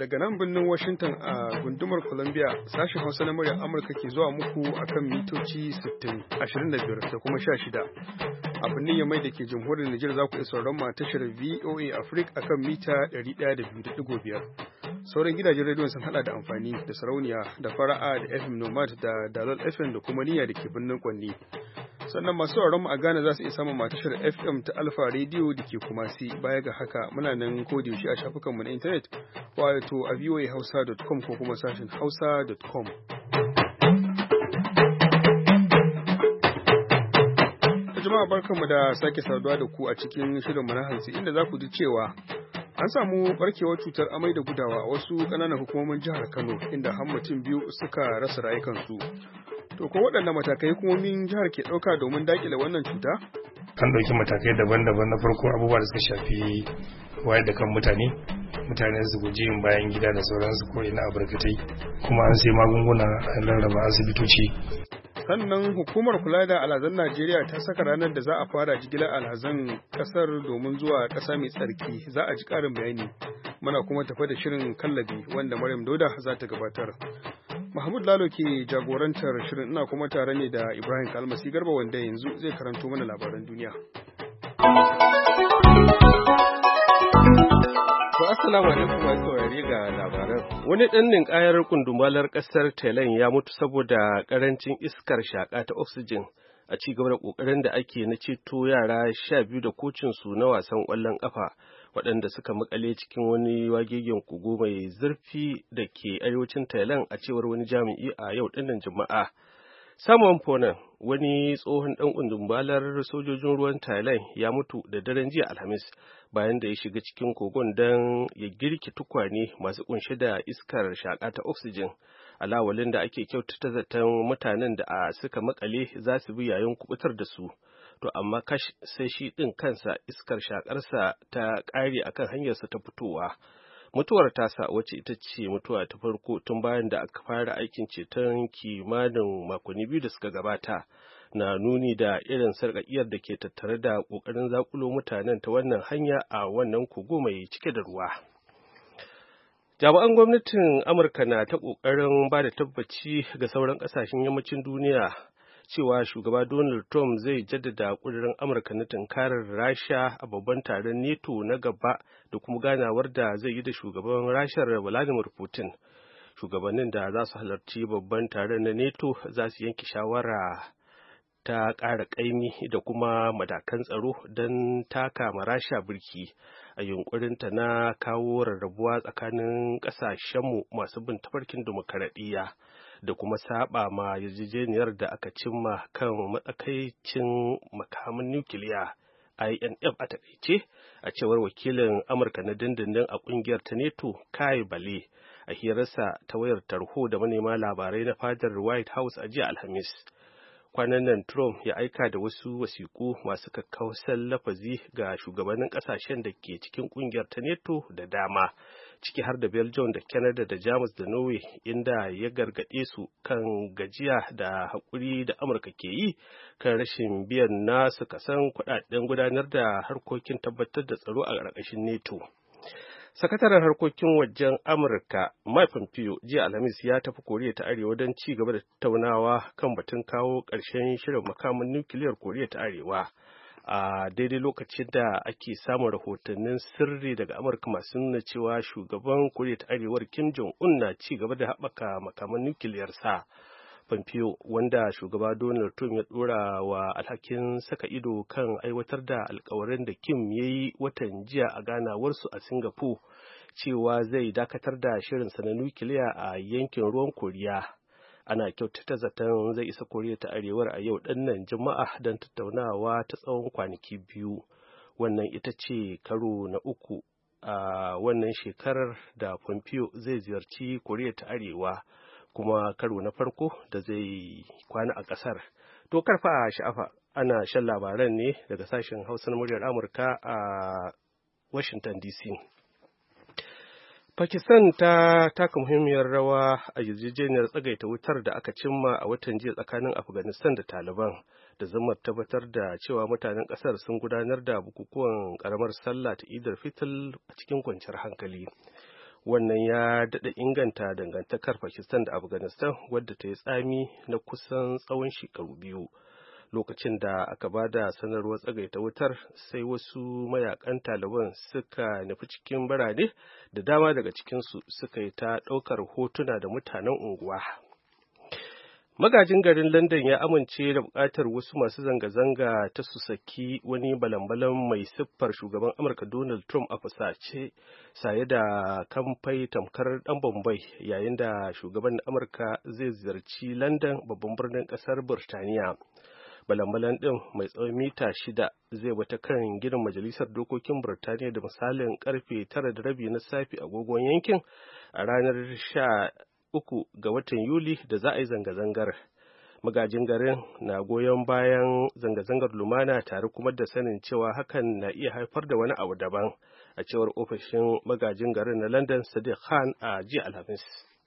daga nan birnin Washington a gundumar Columbia, sashen Hausa na muryar Amurka ke zuwa muku akan mitoci 60, 25 da kuma 16. A birnin Yamai da ke jamhuriyar Nijar za ku iya sauraron mu a tashar VOA Africa akan mita 102.5. Sauran gidajen rediyon sun hada da amfani da sarauniya da fara'a da FM Nomad da Dalol FM da kuma niyya da ke birnin Kwanni. Sannan masu sauraron mu a Ghana za su iya samun matashar FM ta Alpha Radio da ke Kumasi. Baya ga haka muna nan yaushe a shafukanmu na intanet wato a voahausa.com ko kuma sashin hausa.com. Jama'a barkanmu da sake saduwa da ku a cikin shirin mu na hantsi inda za ku ji cewa an samu barkewar cutar amai da gudawa a wasu ƙananan hukumomin jihar Kano inda har mutum biyu suka rasa rayukansu. To ko waɗanne matakai hukumomin jihar ke ɗauka domin daƙile wannan cuta? An ɗauki matakai daban-daban. Na farko abubuwa da suka shafi wayar da kan mutane su guji yin bayan gida da sauransu ko ina a barkatai, kuma an sai magunguna an rarraba asibitoci. Sannan hukumar kula da alhazan Najeriya ta saka ranar da za a fara jigilar alhazan kasar domin zuwa ƙasa mai tsarki. Za a ji ƙarin bayani. Muna kuma tafa da shirin kallabi wanda Maryam Dauda za ta gabatar. Mahmud Lalo ke jagorantar shirin, ina kuma tare ne da Ibrahim Kalmasi Garba wanda yanzu zai karanto mana labaran duniya. To assalamu alaikum masu saurare ga labaran. Wani ɗan ninkayar kundumalar ƙasar Thailand ya mutu saboda ƙarancin iskar shaƙa ta oxygen a ci gaba da ƙoƙarin da ake na ceto yara 12 da kocin su na wasan ƙwallon ƙafa waɗanda suka makale cikin wani wagegen kogo mai zurfi da ke arewacin Thailand a cewar wani jami'i a yau ɗinnan Juma'a. Samuwan Ponan, wani tsohon ɗan kundumbalar sojojin ruwan Thailand, ya mutu da daren jiya Alhamis bayan da ya shiga cikin kogon don ya girki tukwane masu kunshe da iskar shaƙa ta oxygen, alawalin da ake kyautata zaton mutanen da suka makale za su bi yayin kubutar da su. To amma kash sai shi ɗin kansa iskar shaƙarsa ta ƙare akan hanyarsa ta fitowa. Mutuwar tasa wacce ita ce mutuwa ta farko tun bayan da aka fara aikin ceton kimanin makonni 2 da suka gabata, na nuni da irin sarƙaƙiyar da ke tattare da ƙoƙarin zakulo mutanen ta wannan hanya a wannan kogo mai cike da ruwa. Jami'an gwamnatin Amurka na ta ƙoƙarin ba da tabbaci ga sauran ƙasashen yammacin duniya cewa shugaba Donald Trump zai jaddada ƙudurin Amurka na tunkarar Rasha a babban taron NATO na gaba da kuma ganawar da zai yi da shugaban Rashar Vladimir Putin. Shugabannin da za su halarci babban taron na NATO za su yanke shawara ta ƙara ƙaimi da kuma matakan tsaro don taka ma Rasha birki a yunkurinta na kawo rarrabuwa tsakanin ƙasashenmu masu bin tafarkin dimokuraɗiyya da kuma saba ma yarjejeniyar da aka cimma kan matsakaicin makamin nukiliya INF a takaice, a cewar wakilin Amurka na dindindin a kungiyar ta NATO Kai Bale a hirarsa ta wayar tarho da manema labarai na fadar White House a jiya Alhamis. Kwanan nan Trump ya aika da wasu wasiƙu masu kakkausan lafazi ga shugabannin ƙasashen da ke cikin kungiyar ta NATO da dama, ciki har da Belgium da Canada da Jamus da Norway, inda ya gargaɗe su kan gajiya da haƙuri da Amurka ke yi kan rashin biyan nasu kasan kuɗaɗen gudanar da harkokin tabbatar da tsaro a ƙarƙashin NATO. Sakataren harkokin wajen Amurka Mike Pompeo jiya Alhamis ya tafi Koriya ta Arewa don ci gaba da tattaunawa kan batun kawo ƙarshen shirin makamin nukiliyar Koriya ta Arewa. A daidai lokacin da ake samun rahotannin sirri daga Amurka masu nuna cewa shugaban Koriya ta Arewar Kim Jong-un na ci gaba da haɓaka makaman nukiliyarsa. Pompeo, wanda shugaba Donald Trump ya ɗora wa alhakin saka ido kan aiwatar da alkawarin da Kim ya yi watan jiya a ganawarsu a Singapore, cewa zai dakatar da shirinsa na nukiliya a yankin ruwan Koriya. Ana kyautata zaton zai isa Koriya ta Arewar a yau ɗannan Juma'a don tattaunawa ta tsawon kwanaki 2. Wannan ita ce karo na 3 a wannan shekarar da Pompeo zai ziyarci Koriya ta Arewa, kuma karo na farko da zai kwana a ƙasar. To karfa a sha'afa, ana shan labaran ne daga sashen Hausa na muryar Amurka a Washington DC. Pakistan ta taka muhimmiyar rawa a yarjejeniyar tsagaita wutar da aka cimma a watan jiya tsakanin Afghanistan da Taliban, da zammar tabbatar da cewa mutanen ƙasar sun gudanar da bukukuwan ƙaramar sallah ta Eid al-Fitr a cikin kwanciyar hankali. wannan ya daɗa inganta dangantakar Pakistan da Afghanistan wadda ta yi tsami na kusan tsawon shekaru biyu. Lokacin da aka ba da sanarwar tsagaita wutar sai wasu mayakan Taliban suka nufi cikin birane da dama daga cikinsu suka yi ta ɗaukar hotuna da mutanen unguwa. Magajin garin London ya amince da buƙatar wasu masu zanga-zanga ta su saki wani balan-balan mai siffar shugaban Amurka Donald Trump a fusace saye da kamfai tamkar ɗan Bombay yayin da shugaban Amurka zai ziyarci London babban birnin ƙasar Burtaniya. Balan-balan ɗin mai tsawon mita 6 zai bata kan gidan Majalisar Dokokin Burtaniya da misalin karfe 9:30 na safe agogon yankin a ranar 3 ga watan Yuli da za a yi zanga-zangar. Magajin garin na goyon bayan zanga-zangar lumana tare kuma da sanin cewa hakan na iya haifar da wani abu daban, a cewar ofishin magajin garin na London Sadiq Khan a jiya Alhamis.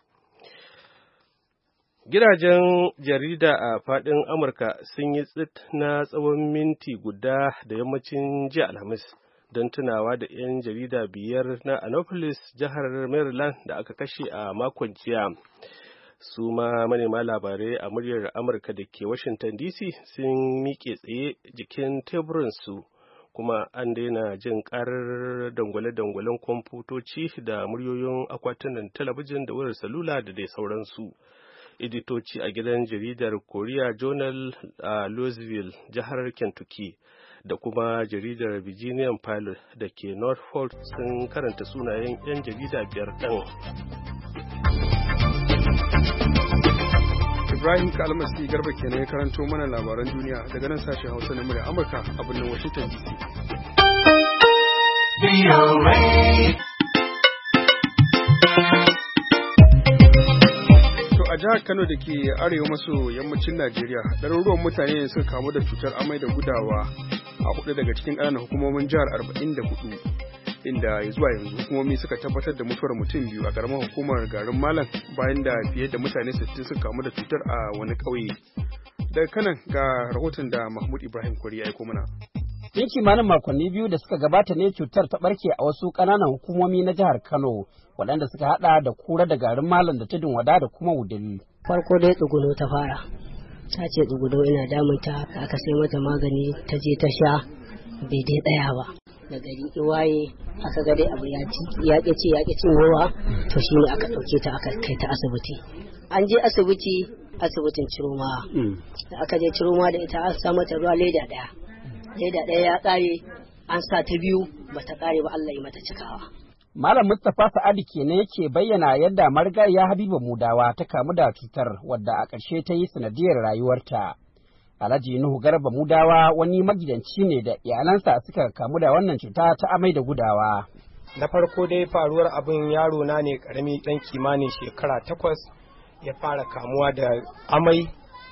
Gidajen jarida a faɗin Amurka sun yi tsit na tsawon minti guda da yammacin jiya Alhamis don tunawa da 'yan jarida 5 na Annapolis, jihar Maryland da aka kashe a makon jiya. Su ma manema labarai a muryar Amurka da ke Washington DC sun miƙe tsaye jikin teburinsu, kuma an daina jin ƙarar dangwale-dangwalen kwamfutoci da muryoyin akwatunan talabijin da wayar salula da dai sauransu. Editoci a gidan jaridar Korea Journal a Louisville, jihar Kentucky, da kuma jaridar Virginian Pilot da ke Norfolk sun karanta sunayen 'yan jarida 5 ɗin. Ibrahim Kalmasi Garba kenan ya karanto mana labaran duniya daga nan sashen Hausa na murya Amurka a birnin Washington DC. A jihar Kano da ke arewa maso yammacin Najeriya, ɗaruruwan mutane suka kamu da cutar amai da gudawa a 4 daga cikin ƙananan hukumomin jihar 44, inda zuwa yanzu hukumomi suka tabbatar da mutuwar mutum 2 a ƙaramar hukumar garin Malam bayan da fiye da mutane 60 suka kamu da cutar a wani ƙauye. Daga kanan ga rahoton da Mahmud Ibrahim Kwari ya aiko mana. Tun kimanin makonni 2 da suka gabata ne cutar ta barke a wasu ƙananan hukumomi na jihar Kano, waɗanda suka haɗa da Kura da garin Malam da Tudun Wada da kuma Wudil. Farko dai tsuguno ta fara, ta ce tsuguno ina damunta, aka sai mata magani ta je ta sha, bai dai tsaya ba. Da gari iwaye aka ga dai abu ya ƙi cinyewa, to shi ne aka ɗauke ta aka kai ta asibiti. An je asibitin Ciroma, da aka je Ciroma da ita an sa mata ruwa leda ɗaya ya ƙare, an sa ta 2 bata ƙare ba, Allah ya mata cikawa. Malam Mustapha Sa'adu kenan yake bayyana yadda marigayiya Habiba Mudawa ta kamu da cutar, wadda a ƙarshe ta yi sanadiyar rayuwarta. Alhaji Nuhu Garba Mudawa wani magidanci ne da iyalansa suka kamu da wannan cuta ta amai da gudawa. Na farko dai faruwar abin, yaro na ne karami ɗan kimanin shekara 8 ya fara kamuwa da amai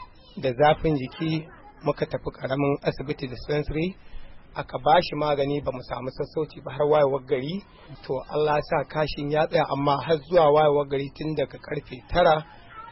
da zafin jiki. Muka tafi karamin asibiti dispensary, aka ba shi magani, ba mu samu sassauci ba har wayewar gari. To Allah sa kashin ya tsaya, amma har zuwa wayewar gari, tun daga karfe 9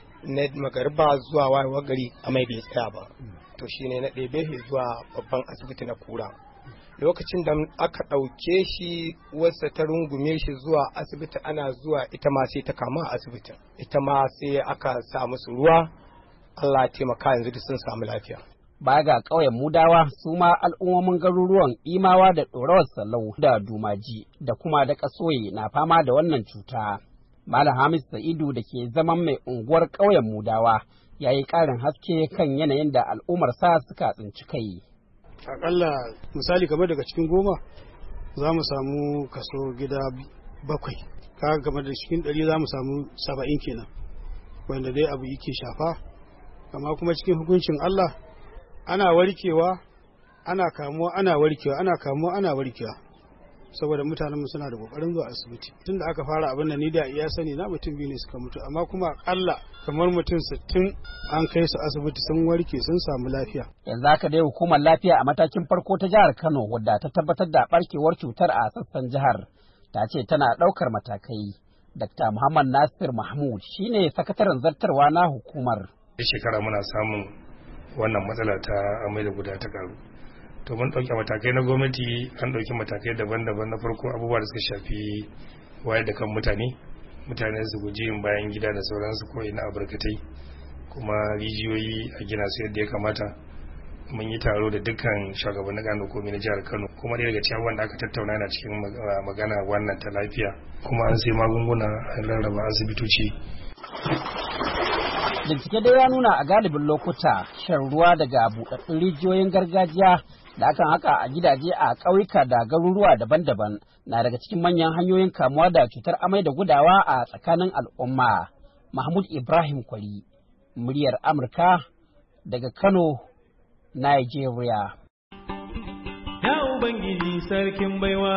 na magariba zuwa wayewar gari amai bai tsaya ba. To shine na ɗebe shi zuwa babban asibiti na Kura. Lokacin da aka ɗauke shi, wasa ta rungume shi zuwa asibiti, ana zuwa ita ma sai ta kama a asibitin. Ita ma sai aka sa musu ruwa, Allah ya taimaka yanzu da sun samu lafiya. Baya ga ƙauyen Mudawa, su ma al'ummomin garuruwan Imawa da Ɗorawar Sallau da Dumaji da kuma da Kasoye na fama da wannan cuta. Malam Hamis Sa'idu da ke zaman mai unguwar ƙauyen Mudawa ya yi ƙarin haske kan yanayin da al'ummar sa suka tsinci kai. Aƙalla misali kamar daga cikin 10 za mu samu kaso gida 7, kaga kamar da cikin 100 za mu samu 70 kenan, wanda dai abu yake shafa. Amma kuma cikin hukuncin Allah, ana warkewa, ana kamuwa, ana warkewa, saboda mutanen suna da kokarin zuwa asibiti. Tunda aka fara abin da ni da iya sani na mutum 2 ne suka mutu, amma kuma akalla kamar mutum 60 an kai su asibiti sun warke, sun samu lafiya. Yanzu haka dai hukumar lafiya a matakin farko ta jihar Kano, wadda ta tabbatar da barkewar cutar a sassan jihar, ta ce tana ɗaukar matakai. Dr. Muhammad Nasir Mahmud shine sakataren zartarwa na hukumar. Shekara muna samun wannan matsala ta amai da gudawa ta karu. To mun ɗauki matakai na gwamnati, an ɗauki matakai daban-daban. Na farko abubuwa da suka shafi wayar da kan mutane su guji yin bayan gida da sauransu ko ina a barkatai, kuma rijiyoyi a gina su yadda ya kamata. Mun yi taro da dukkan shugabannin ƙananan hukumomi na jihar Kano, kuma ɗaya daga cikin wanda aka tattauna yana cikin magana wannan ta lafiya, kuma an sai magunguna an rarraba asibitoci. Bincike dai ya nuna a galibin lokuta shan ruwa daga buɗaɗɗun rijiyoyin gargajiya da akan haka a gidaje a ƙauyuka da garuruwa daban-daban na daga cikin manyan hanyoyin kamuwa da cutar amai da gudawa a tsakanin al'umma. Mahmud Ibrahim Kwari, muryar Amurka daga Kano, Nigeria. Ya Ubangiji sarkin baiwa,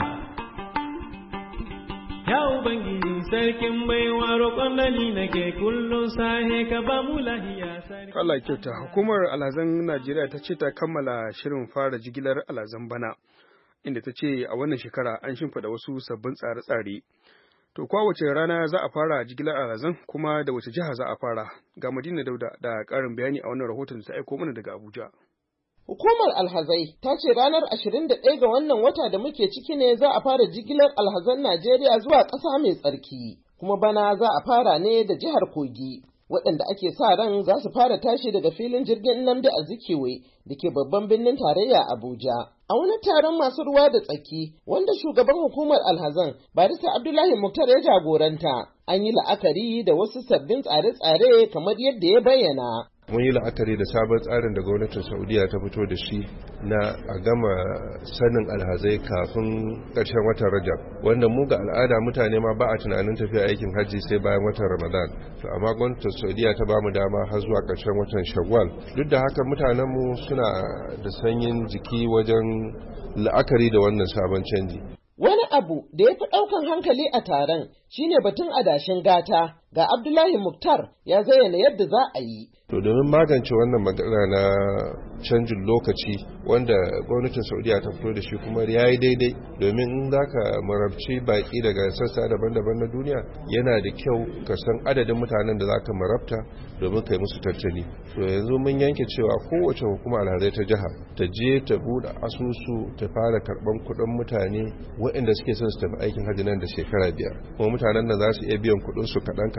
ya Ubangiji sarkin baiwa, roƙon da ni nake kullum sahe ka ba mu lahiya sarki. Allah kyauta. Hukumar alhazan Najeriya ta ce ta kammala shirin fara jigilar alhazan bana, inda ta ce a wannan shekara an shimfiɗa wasu sabbin tsare-tsare. To kwa wace rana za a fara jigilar alhazan, kuma da wace jiha za a fara? Ga Madina Dauda da ƙarin bayani a wannan rahoton da ta aiko mana daga Abuja. Hukumar alhazai ta ce ranar 21 ga wannan wata da muke ciki ne za a fara jigilar alhazan Najeriya zuwa ƙasa mai tsarki, kuma bana za a fara ne da jihar Kogi, waɗanda ake sa ran za su fara tashi daga filin jirgin Nnamdi Azikiwe da ke babban birnin tarayya Abuja. A wani taron masu ruwa da tsaki wanda shugaban hukumar alhazan Barista Abdullahi Muktar ya jagoranta, an yi la'akari da wasu sabbin tsare-tsare kamar yadda ya bayyana. Mun yi la'akari da sabon tsarin da gwamnatin Saudiya ta fito da shi na a gama sanin alhazai kafin ƙarshen watan Rajab, wanda mu ga al'ada mutane ma ba a tunanin tafiya aikin hajji sai bayan watan Ramadan. To amma gwamnatin Saudiya ta bamu dama har zuwa ƙarshen watan Shawwal. Duk da haka mutanenmu suna da sanyin jiki wajen la'akari da wannan sabon canji. Wani abu da ya fi ɗaukan hankali a taron shine batun adashin gata. Ga Abdullahi Muktar ya zayyana yadda za a yi. To domin magance wannan magana na canjin lokaci wanda gwamnatin Saudiya ta fito da shi kuma ya yi daidai, domin in za ka marabci baki daga sassa daban-daban na duniya yana da kyau ka san adadin mutanen da za ka marabta domin kai musu tattali. To yanzu mun yanke cewa kowace hukuma alhazai ta jiha ta je ta buɗe asusu ta fara karɓan kuɗin mutane waɗanda suke son su tafi aikin hajji nan da shekara 5, kuma mutanen nan za su iya biyan kuɗin su kaɗan.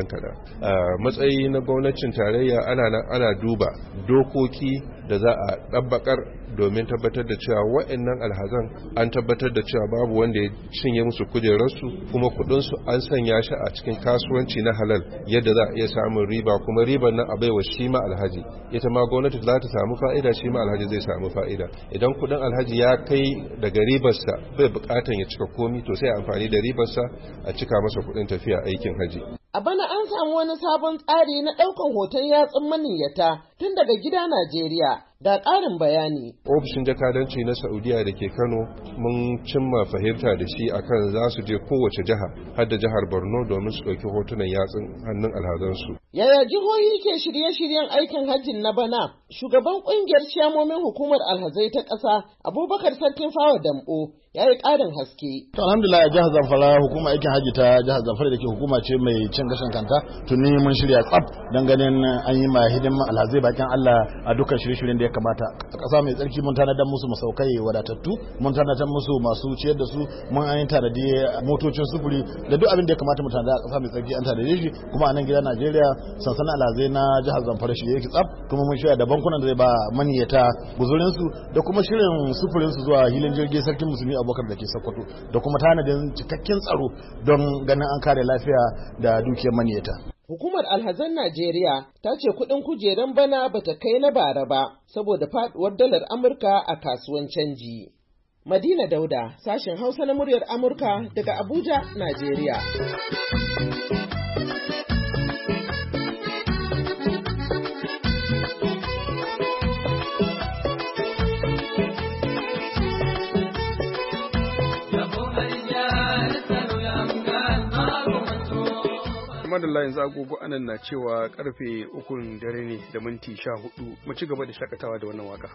A matsayi na gwamnatin tarayya ana duba dokoki da za a ɗabbakar domin tabbatar da cewa waɗannan alhazan an tabbatar da cewa babu wanda ya cinye musu kujerarsu, kuma kuɗinsu an sanya shi a cikin kasuwanci na halal yadda za a iya samun riba, kuma ribar nan a baiwa shi ma alhaji. Ita ma gwamnati za ta samu fa'ida, shi ma alhaji zai samu fa'ida. Idan kuɗin alhaji ya kai daga ribarsa bai buƙatan ya cika komi, to sai amfani da ribarsa a cika masa kuɗin tafiya aikin haji. A bana an samu wani sabon tsari na ɗaukan hoton yatsun maniyyata tun daga gida Najeriya. Ga ƙarin bayani. Ofishin jakadanci na Saudiya da ke Kano mun cimma fahimta da shi akan za su je kowace jiha har da jihar Borno domin su ɗauki hotunan yatsun hannun alhazansu. Yaya jihohi ke shirye-shiryen aikin hajjin na bana? Shugaban ƙungiyar ciyamomin hukumar alhazai ta ƙasa Abubakar Sarkin Fawa Dambo ya yi ƙarin haske. To alhamdulillah jihar Zamfara hukumar aikin hajji ta jihar Zamfara da ke hukuma ce mai cin gashin kanta, tuni mun shirya tsaf don ganin an yi ma hidiman alhazai bakin Allah a dukkan shirye-shiryen da ya kamata. A ƙasa mai tsarki mun tanadar musu masaukai wadatattu, mun tanadar musu masu ciyar da su, mun an yi tanadi motocin sufuri da duk abin da ya kamata mu tanada a ƙasa mai tsarki an tanade shi, kuma a nan gida Najeriya sansanin alhazai na jihar Zamfara shirye yake tsaf, kuma mun shirya da bankunan da zai ba maniyata guzurin su da kuma shirin sufurin su zuwa hilin jirgin sarkin musulmi Abubakar da ke Sokoto, da kuma tanadin cikakken tsaro don ganin an kare lafiya da dukiyar maniyata. Hukumar alhazan Najeriya ta ce kuɗin kujerun bana bata kai na bara ba saboda faɗuwar dalar Amurka a kasuwan canji. Madina Dauda, sashen Hausa na muryar Amurka daga Abuja, Najeriya. Madalla yanzu agogo anan na cewa karfe 3 dare ne da minti 14, mu ci gaba da shakatawa da wannan waka.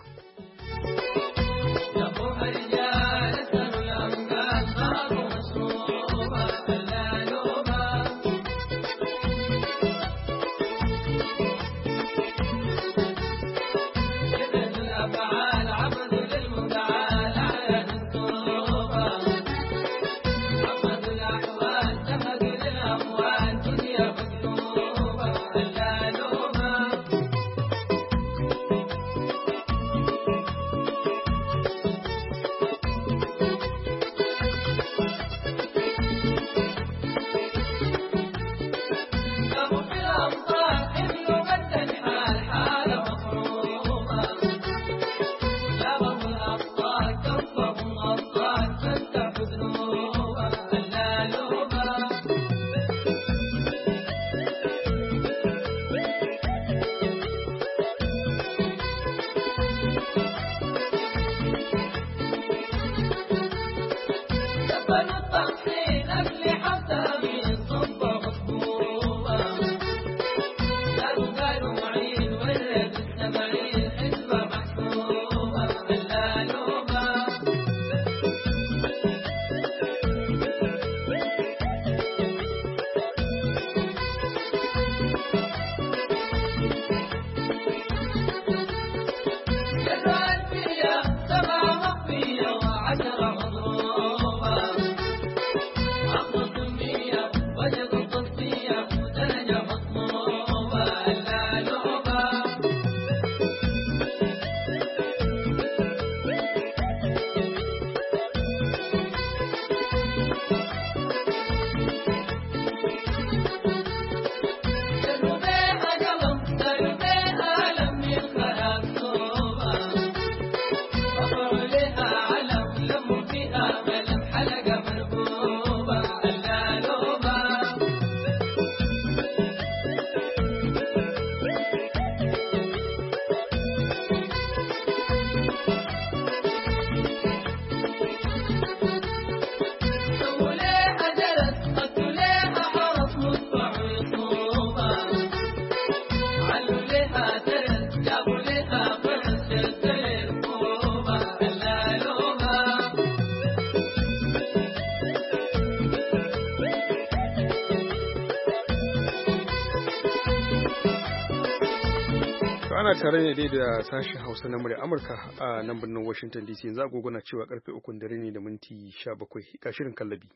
ana tare ne dai da sashen Hausa na murya Amurka a nan birnin Washington DC. Yanzu agogo na cewa karfe 3 dare ne da minti 17 ga shirin kallabi.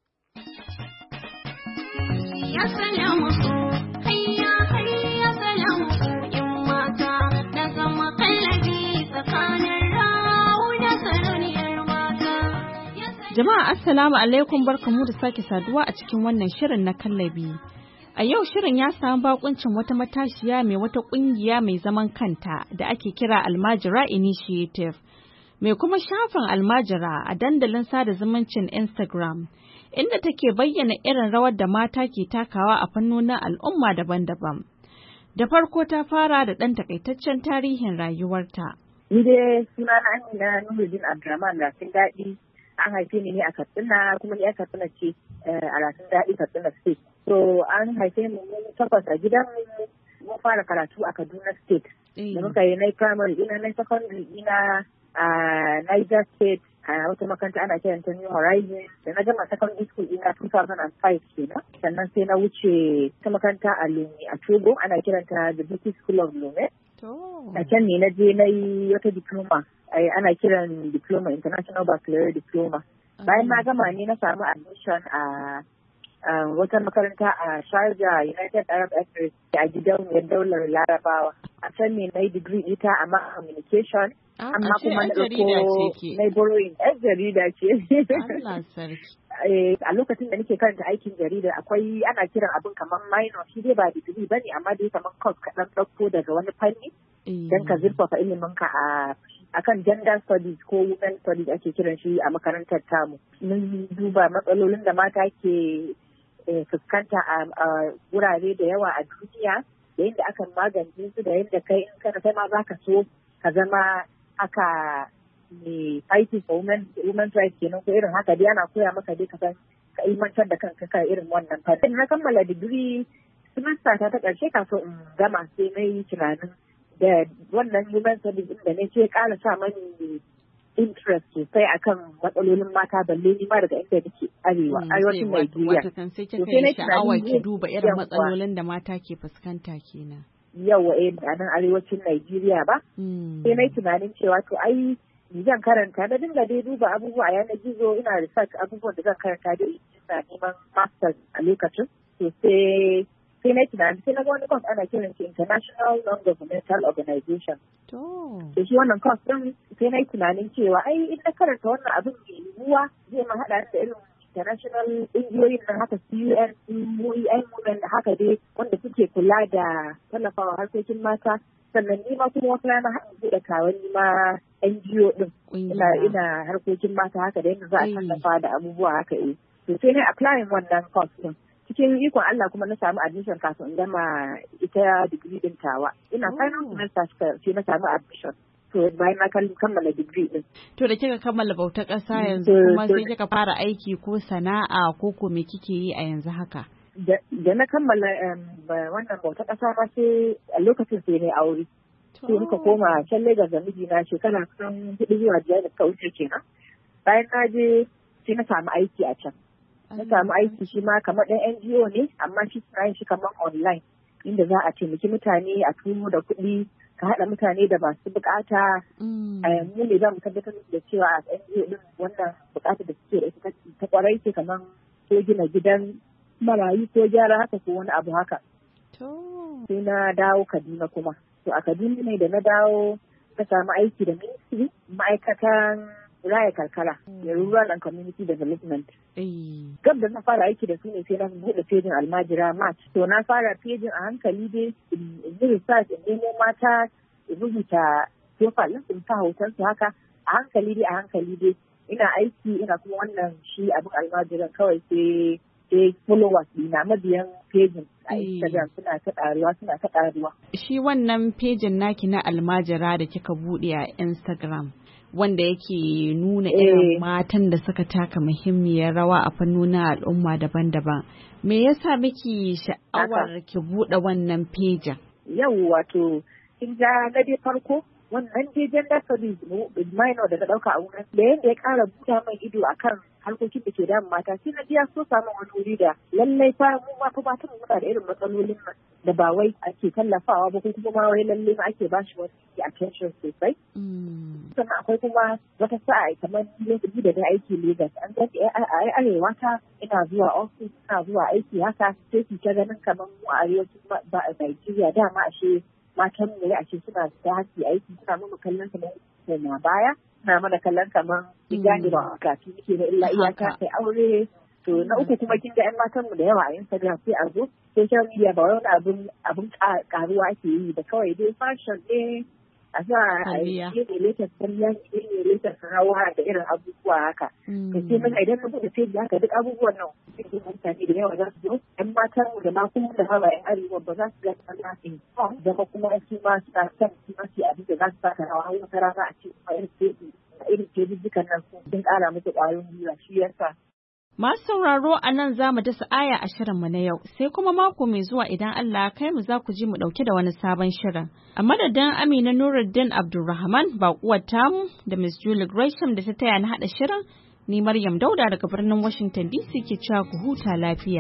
Ya salamu hayya hayya salamu in mata da zama kallabi tsakanin rawu da saraniyar mata. Jama'a assalamu alaikum, barkamu da sake saduwa a cikin wannan shirin na kallabi. A yau shirin ya samu bakuncin wata matashiya mai wata kungiya mai zaman kanta da ake kira Almajira Initiative, mai kuma shafin Almajira a dandalin sada zumuncin Instagram, inda take bayyana irin rawar da mata ke takawa a fannonin al'umma daban-daban. Da farko ta fara da ɗan takaitaccen tarihin rayuwarta. Ni dai sunana Amina Nuruddin Abdulrahman Rafin Daɗi. An haife ni ne a Katsina, kuma ni a Katsina ce a Rafin Daɗi, Katsina State. So an haife mu 8 a gidan mun fara karatu a Kaduna State. Da muka yi na primary ina na secondary ina a Niger State a wata makaranta ana kiranta New Horizon. Da na gama secondary school ina 2005 kenan. Sannan sai na wuce ta makaranta a Lome a Togo ana kiranta the British School of Lome. A can ne na je na yi wata diploma. Ana kiran diploma International Baccalaureate Diploma. Bayan na gama ne na samu admission a wata makaranta a Sharjah United Arab Emirates a gidan daular Larabawa. A can ne na yi degree ita a mass communication. Amma kuma na ɗauko na borrowing. Yan jarida ce. Allah sarki. A lokacin da nake karanta aikin jarida akwai ana kiran abin kamar minor, shi dai ba degree bane amma dai kamar course kaɗan ɗauko daga wani fanni. Don ka zurfafa iliminka akan gender studies ko women studies ake kiran shi a makarantar tamu. Mun duba matsalolin da mata ke fuskanta a wurare da yawa a duniya, da yadda aka magance su, da yadda kai in kana kai ma za ka so ka zama aka mai fighting for women's rights kenan ko irin haka dai ana koya maka dai ka san ka ilmantar da kanka kan irin wannan fannin. Na kammala digiri semester ta ƙarshe kafin in gama sai na yi tunanin da wannan women's studies da ne sai ƙara sa mani interest sosai akan matsalolin mata, balle ni ma daga inda nake arewacin Najeriya. Wata kan sai kika yi sha'awa ki duba irin matsalolin da mata ke fuskanta kenan. Yawa a nan arewacin Najeriya ba. Sai na yi tunanin cewa to ai zan karanta na dinga dai duba abubuwa a yanar gizo, ina research abubuwan da zan karanta da ina neman masters a lokacin. To sai na tunanin sai na ga wani course ana kiran shi International Non-Governmental Organization. Da shi wannan course din sai na tunanin cewa ai in na karanta wannan abin mai yiwuwa zai ma haɗa da irin international ƙungiyoyin nan haka UN, UN Women da haka dai wanda suke kula da tallafawa harkokin mata. Sannan ni ma kuma wata rana haɗin da kawai ni ma NGO din ina harkokin mata haka da yadda za a tallafa da abubuwa haka to sai na applying wannan course din. Cikin ikon Allah kuma na samu admission kafin in gama ita degree din tawa. Ina final semester sai na samu admission. To bayan na kammala degree din. To da kika kammala bautar ƙasa yanzu kuma sai kika fara aiki ko sana'a ko me kike yi a yanzu haka? Da na kammala wannan bautar ƙasa ma sai a lokacin sai na aure. Sai muka koma can Lagos da mijina shekara kusan 4 zuwa 5 da suka wuce kenan. Bayan na je sai na samu aiki a can. Na samu aiki shi ma kamar ɗan NGO ne amma shi suna yin shi kamar online inda za a taimaki mutane a turo da kuɗi ka haɗa mutane da masu bukata. Mu ne za mu tabbatar da cewa a NGO ɗin wannan bukata da suke da ita ta kwarai ce kamar ko gina gidan marayu ko gyara haka ko wani abu haka. Sai na dawo Kaduna kuma. To a Kaduna ne da na dawo na samu aiki da ministry ma'aikatan raya karkara da rural and community development. Gab da na fara aiki da su ne sai na buɗe pejin Almajira March. To na fara pejin a hankali dai in yi research in nemo mata in rubuta profile in sa hoton su haka a hankali dai ina aiki ina kuma wannan shi abin almajiran kawai sai followers dina mabiyan pejin a Instagram suna ta ƙaruwa. Shi wannan pejin naki na almajira da kika buɗe a Instagram wanda yake nuna irin matan da suka taka muhimmiyar rawa a fannonin al'umma daban-daban. Me yasa miki sha'awar ki buɗe wannan pejin? Yau wato kin ga na dai farko wannan dai gender studies minor da na ɗauka a wurin da yadda ya ƙara buɗa min ido akan harkokin da ke damun mata sai na biya so samun wani wuri da lallai fa mu ma fa mata muna da irin matsalolin nan da ba wai ake tallafawa ba ko kuma ma wai lallai ma ake bashi wani attention sosai. Sannan akwai kuma wata sa'a kamar lokaci da na aiki Lagos an ga a arewa ta ina zuwa office ina zuwa aiki haka sai ki ta ganin kamar mu a arewacin ba a Nigeria dama ashe matan mu a ce suna da haƙƙi aiki suna mana kallon kamar koma baya suna mana kallon kamar gani ba kafin muke da illa iyaka kai aure to na uku kuma kin ga ƴan matan mu da yawa a Instagram sai a zo social media ba wani abun karuwa ake yi da kawai dai fashion ne a sa a yi ne latest kallon ne latest rawa da irin abubuwa haka to sai mun idan na bude page haka duk abubuwan nan sai mutane da yawa za su zo ƴan matan mu da ma kuma da hawa ƴan arewa ba za su ga Allah in zama kuma su ma suna son su ma su abin da za su saka rawa har wata rana a ce irin page nan sun ƙara musu ƙwayoyin gwiwa shi yasa. Masu sauraro a nan za mu dasa aya a shirinmu na yau, sai kuma mako mai zuwa idan Allah ya kai mu za ku ji mu ɗauke da wani sabon shirin. A madadin Amina Nuruddin Abdulrahman baƙuwar tamu da Miss Julie Gresham da ta taya na haɗa shirin, ni Maryam Dauda daga birnin Washington DC ke cewa ku huta lafiya.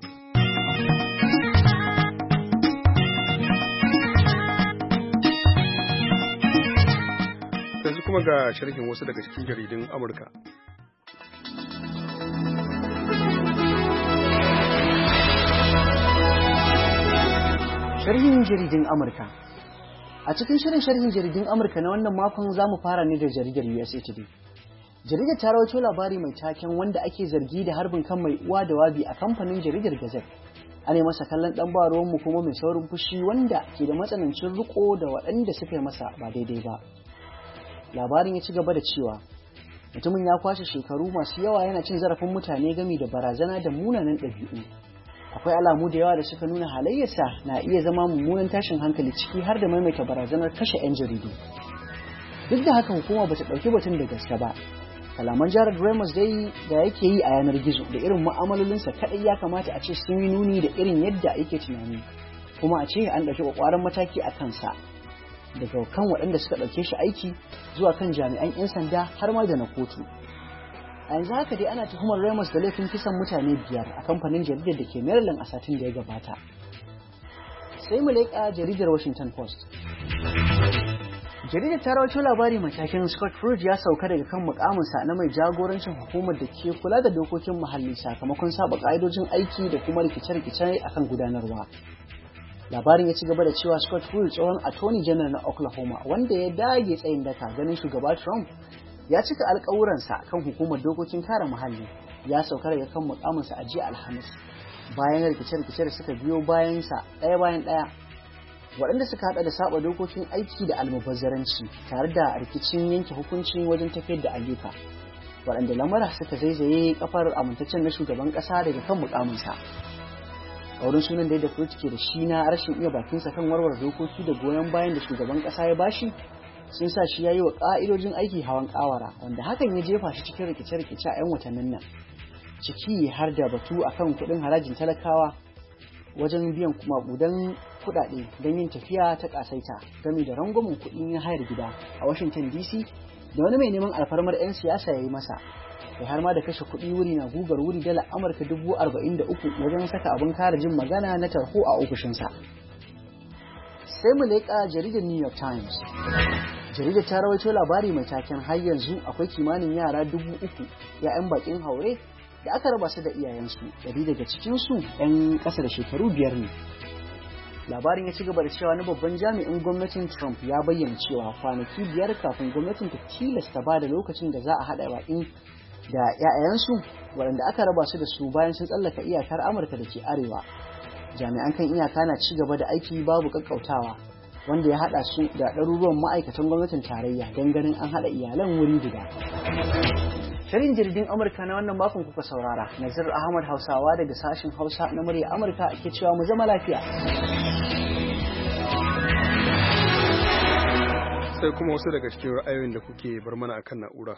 Yanzu kuma ga sharhin wasu daga cikin jaridun Amurka. Sharhin jaridun Amurka. A cikin sharhin jaridun Amurka na wannan makon za mu fara ne da jaridar USA Today. Jaridar ta rawaito labari mai taken wanda ake zargi da harbin kan mai uwa da wabi a kamfanin jaridar Gazette. Ana masa kallon dan ba ruwanmu kuma mai saurin fushi wanda ke da matsanancin riko da waɗanda suka yi masa ba daidai ba. Labarin ya ci gaba da cewa mutumin ya kwashe shekaru masu yawa yana cin zarafin mutane gami da barazana da munanan ɗabi'u. Akwai alamu da yawa da suka nuna halayyarsa na iya zama mummunan tashin hankali ciki har da maimaita barazanar kashe 'yan jaridu. Duk da haka hukuma bata ɗauki batun da gaske ba. Kalaman Jared Ramos dai da yake yi a yanar gizo da irin mu'amalolinsa kaɗai ya kamata a ce sun yi nuni da irin yadda yake tunani, kuma a ce an ɗauki ƙwaƙwaran mataki a kansa, daga kan waɗanda suka ɗauke shi aiki zuwa kan jami'an 'yan sanda har ma da na kotu. A yanzu haka dai ana tuhumar Ramos da laifin kisan mutane 5 a kamfanin jaridar da ke Maryland a satin da ya gabata. Sai mu leƙa jaridar Washington Post. Jaridar ta rawaito labari mai taken Scott Pruitt ya sauka daga kan mukaminsa na mai jagorancin hukumar da ke kula da dokokin muhalli sakamakon saba ka'idojin aiki da kuma rikice-rikice akan gudanarwa. Labarin ya ci gaba da cewa Scott Pruitt tsohon Attorney General na Oklahoma wanda ya dage tsayin daka ganin shugaba Trump ya cika alƙawuransa kan hukumar dokokin kare muhalli ya sauka daga kan mukaminsa a jiya Alhamis bayan rikice-rikice da suka biyo bayansa ɗaya bayan ɗaya, waɗanda suka haɗa da saba dokokin aiki da almubazzaranci tare da rikicin yanke hukuncin wajen tafiyar da ayyuka, waɗanda lamura suka zaizaye kafar amintaccen na shugaban ƙasa daga kan mukaminsa. Kaurin sunan da Pruitt ke da shi na rashin iya bakinsa kan warware dokoki da goyon bayan da shugaban ƙasa ya bashi sun sa shi ya yi wa ƙa'idojin aiki hawan ƙawara, wanda hakan ya jefa shi cikin rikice-rikice a 'yan watannin nan, ciki har da batu akan kuɗin harajin talakawa wajen biyan maƙudan kuɗaɗe don yin tafiya ta ƙasaita game da rangwamen kuɗin hayar gida a Washington DC da wani mai neman alfarmar 'yan siyasa ya yi masa, da har ma da kashe kuɗi wuri na gugar wuri dala Amurka 43,000 wajen saka abin kare jin magana na tarho a ofishinsa. Sai mu leƙa jaridar New York Times. Jaridar ta rawaito labari mai taken har yanzu akwai kimanin yara 3,000 'ya'yan bakin haure da aka raba su da iyayensu, 100 daga cikinsu 'yan ƙasa da shekaru 5 ne. Labarin ya ci gaba da cewa na babban jami'in gwamnatin Trump ya bayyana cewa kwanaki 5 kafin gwamnatin ta tilasta ba da lokacin da za a haɗa baƙin da 'ya'yansu waɗanda aka raba su da su bayan sun tsallaka iyakar Amurka da ke arewa. Jami'an kan iyaka na ci gaba da aiki babu ƙaƙƙautawa wanda ya haɗa su da ɗaruruwan ma'aikatan gwamnatin tarayya don ganin an haɗa iyalan wuri guda. Shirin jirgin Amurka na wannan makon kuka saurara. Nazir Ahmad Hausawa daga sashen Hausa na murya Amurka ke cewa mu zama lafiya. Sai kuma wasu daga cikin ra'ayoyin da kuke bar mana akan na'ura.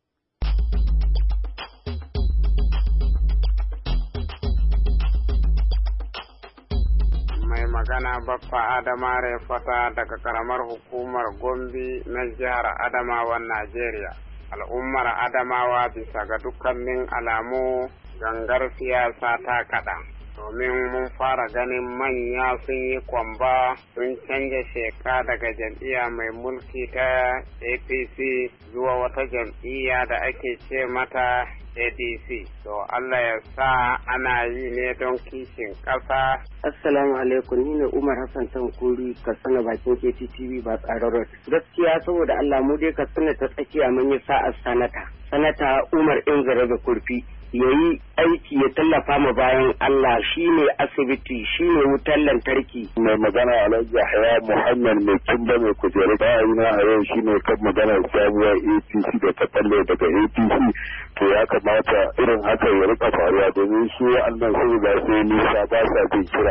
Mai magana Baffa Adama Refata daga karamar hukumar Gombe na jihar Adamawan Najeriya. Al'ummar Adamawa bisa ga dukkanin alamu gangar siyasa ta kaɗa, domin mun fara ganin manya sun yi kwamba sun canja sheka daga jam'iyya mai mulki ta APC zuwa wata jam'iyya da ake ce mata ADC. To Allah ya sa ana yi ne don kishin ƙasa. Assalamu alaikum, ni ne Umar Hassan Tankuri, Katsina bakin KTTV ba tsararrar. Gaskiya saboda Allah mu dai Katsina ta tsakiya mun yi sa'ar sanata Umar Ingare da Kurfi. Yayi aiki ya tallafa ma bayan Allah, shine asibiti, shine wutar lantarki. Mai magana Alhaji Yahaya Muhammad mai kimba mai kujeru da na a yau shine kan magana sabuwar APC da ta balle daga APC. To ya kamata irin haka ya rika faruwa domin su wa'annan sun riga sai nisa ba sa bin kira.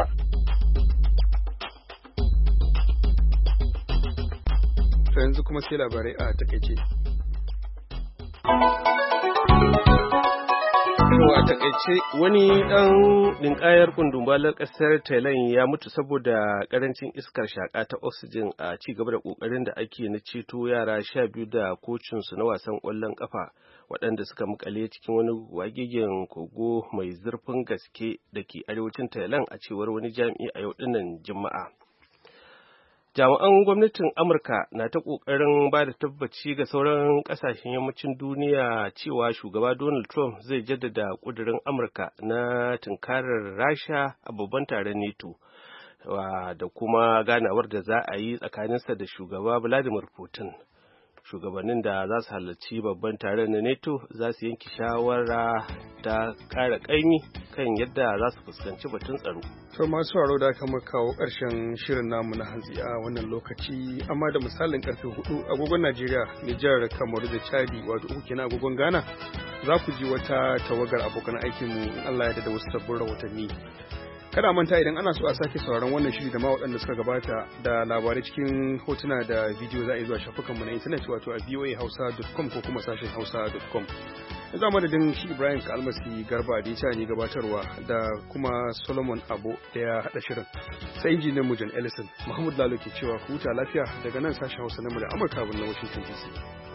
Yanzu kuma sai labarai a takaice. A takaice wani ɗan ninkayar kundumbalar ƙasar Thailand ya mutu saboda ƙarancin iskar shaƙa ta oxygen a ci gaba da ƙoƙarin da ake na ceto yara 12 da kocinsu na wasan ƙwallon ƙafa waɗanda suka makale cikin wani wagegen kogo mai zurfin gaske da ke arewacin Thailand a cewar wani jami'i a yau dinnan Juma'a. Jami'an gwamnatin Amurka na ta ƙoƙarin ba da tabbaci ga sauran ƙasashen yammacin duniya cewa shugaba Donald Trump zai jaddada ƙudurin Amurka na tunkarar Rasha a babban taron NATO da kuma ganawar da za a yi tsakaninsa da shugaba Vladimir Putin. Shugabannin da za su halarci babban taron na NATO za su yanke shawara ta ƙara ƙaimi kan yadda za su fuskanci batun tsaro. To masu sauraro da aka kawo ƙarshen shirin namu na hantsi a wannan lokaci, amma da misalin karfe 4 agogon Najeriya, Nijar, Kamaru da Chadi wato uku kenan agogon Ghana, za ku ji wata tawagar abokan aikinmu in Allah ya da wasu sabbin rahotanni. Kada manta idan ana so a sake sauraron wannan shiri da ma waɗanda suka gabata da labarai cikin hotuna da bidiyo za a yi zuwa shafukanmu na intanet wato a voahausa.com ko kuma sashen hausa.com. Za madadin shi Ibrahim Kalmasi Garba da ya ne gabatarwa da kuma Solomon Abo da ya haɗa shirin. Sai injiniyan Mujan Ellison, Mahmud Lalo ke cewa huta lafiya daga nan sashen Hausa na Amurka birnin Washington DC.